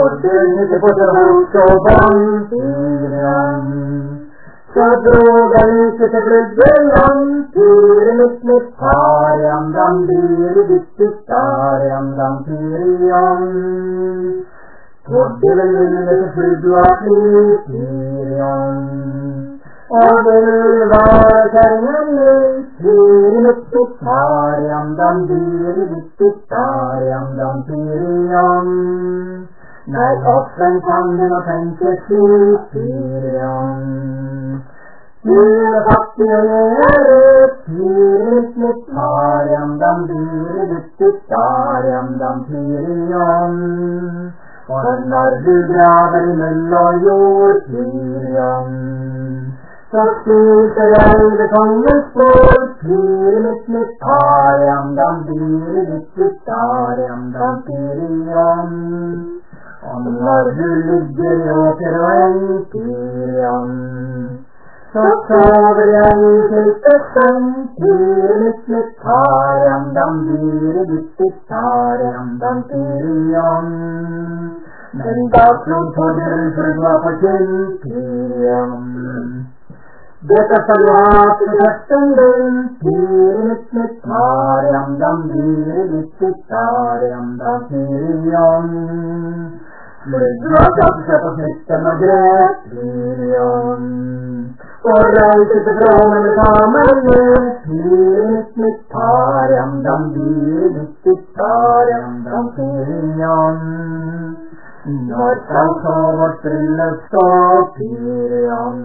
Ordentlig på til hos og vantyren. Så drog han ut til blodveland, tyren ut med pariam, dam dyre ditt ut stariam, dam tyrion. Trodde vel til flydua tyrion. Og vil være kjærnen tyren ut med pariam, dam dyre ditt ut stariam, dam tyrion. Nei, offren kan den og tenke tyrion. Tyre fattig og gjøre, tyret med pariam, dam dyre ditt stariam, dam tyrion. For når du graver i møll og jord, tyrion, så spiser jeg det kongens spår, tyret med pariam, dam dyre ditt stariam, dam tyrion. Og når du ligger i åker og en tyrion, så sover jeg i kjøttesønn, tyret med pariam, dam dyre ditt stariam, dam tyrion. Men da slog torden flua på kinn, tyrion. Dette skal du ha til høsten din, tyret med pariam, dam dyre ditt stariam, dam tyrion. Flydua satte seg på smitten og grep, tyrion. Og reise til fråmen med samene, tyret med pariam, dam dyre ditt stariam, dam tyrion. Når skal så vårt bryllup stå, tyrion.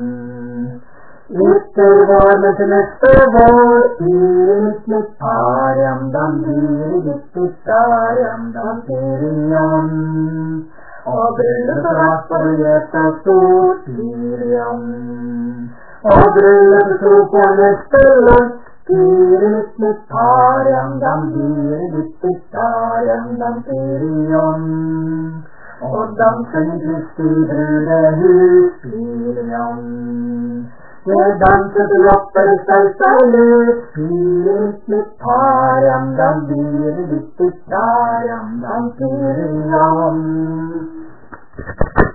Etter vår, men til neste vår, tyret med pariam, dam dyre ditt stariam, dam tyrion. Og bryllupet ratt og hjertet stort, tyrion. Og bryllupet stod på neste lott, tyret med pariam, dam dyre ditt stariam, dam tyrion. Og dansen i Kristi brudehus, tyrion. Det danset til opper sterkt og løs, tyret med pariam, dam dyre ditt stariam, dam tyrion.